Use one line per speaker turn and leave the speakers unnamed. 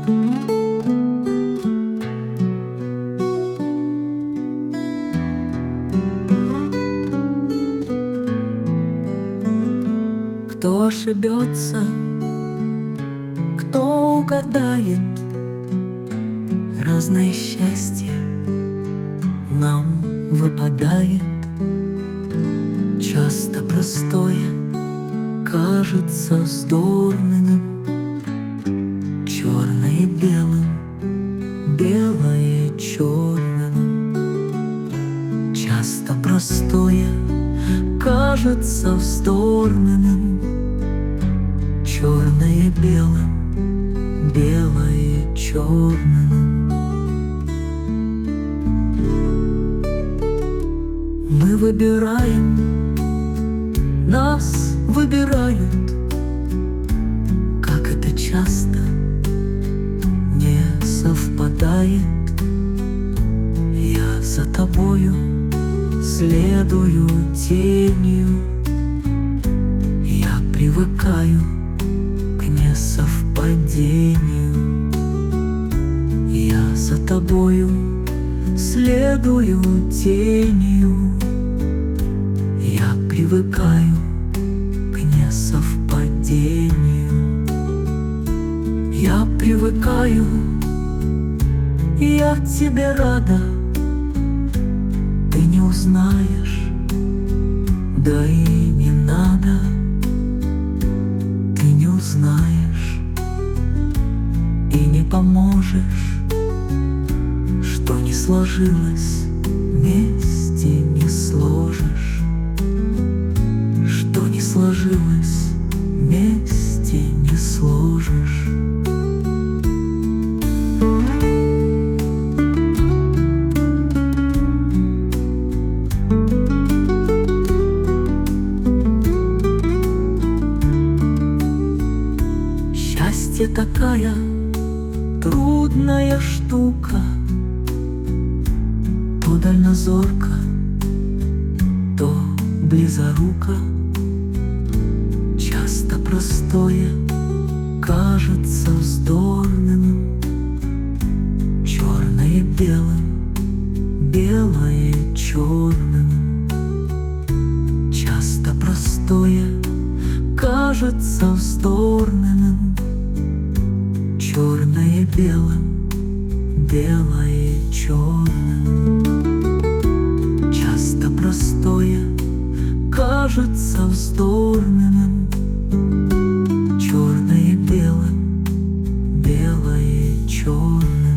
Кто ошибется, кто угадает, разное счастье нам выпадает. Часто простое кажется вздорным, черное белым, белое черным. Часто простое кажется вздорным, черное белым, белое черным. Мы выбираем, нас выбирают, как это часто не совпадает. Я за тобою следую тенью, я привыкаю к несовпадению. Я за тобою следую тенью, я привыкаю к несовпадению. Я привыкаю, я тебе рада. Ты не узнаешь, да и не надо. Ты не узнаешь и не поможешь, что не сложилось, вместе не сложишь. Что не сложилось, вместе не сложишь. Счастье такая трудная штука, то дальнозорка, то близорука. Часто простое кажется вздорным, черное белым, белое черным. Часто простое кажется вздорным, черное белым, белое черным. Часто простое кажется вздорным, черное белым, белое черным.